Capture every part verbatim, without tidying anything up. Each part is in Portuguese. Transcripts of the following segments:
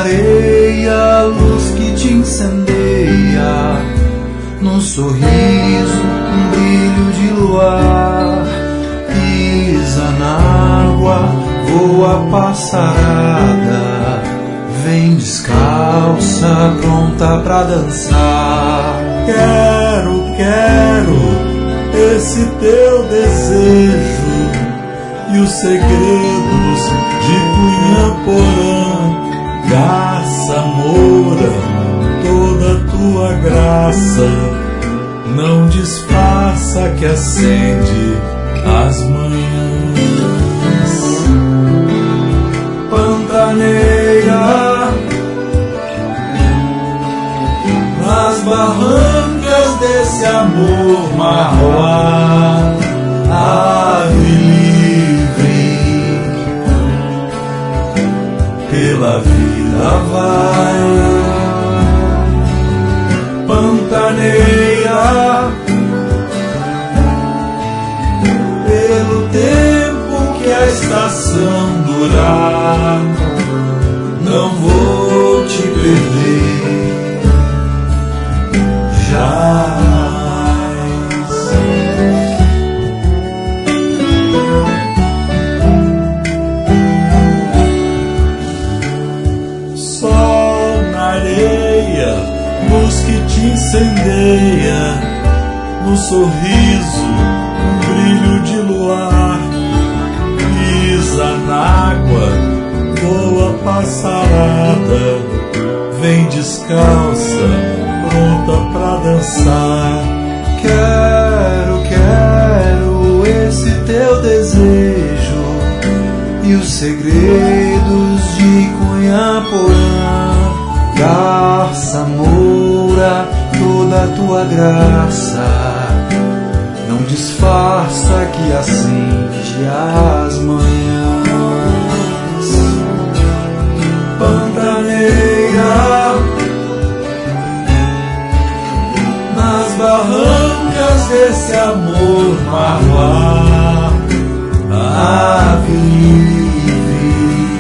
areia, luz que te incendeia, num sorriso, um brilho de luar. Pisa na água, voa passarada, vem descalça, pronta pra dançar. Quero, quero esse teu desejo e os segredos de Cunhaporã. Garça Moura, toda tua graça não disfarça que acende as manhãs. Pantaneira, nas barrancas desse amor marroá, ave livre pela vida vai. Pantaneira, pelo tempo que a estação durar, não vou te perder jamais. Sol na areia, luz que te incendeia, no sorriso, um brilho de luar. Pisa na água, voa passarada, vem descalça, pronta pra dançar. Quero, quero esse teu desejo e os segredos de Cunhaporã. Garça Moura, toda a tua graça não disfarça que acende as manhãs. Pantaneira, nas barrancas desse amor marroá, ave livre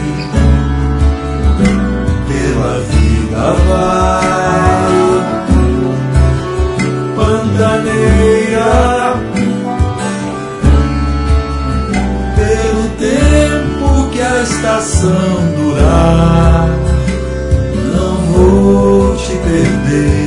pela vida vai. Pantaneira, pelo tempo que a estação durar, não vou te perder